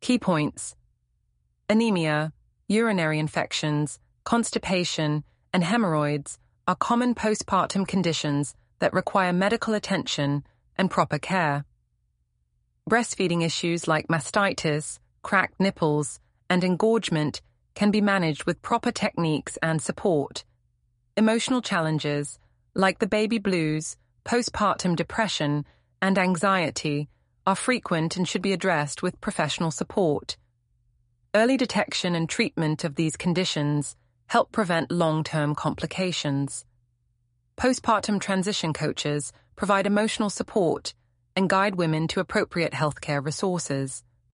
Key points: anemia, urinary infections, constipation, and hemorrhoids are common postpartum conditions that require medical attention and proper care. Breastfeeding issues like mastitis, cracked nipples, and engorgement can be managed with proper techniques and support. Emotional challenges, like the baby blues, postpartum depression, and anxiety, are frequent and should be addressed with professional support. Early detection and treatment of these conditions help prevent long-term complications. Postpartum transition coaches provide emotional support and guide women to appropriate healthcare resources.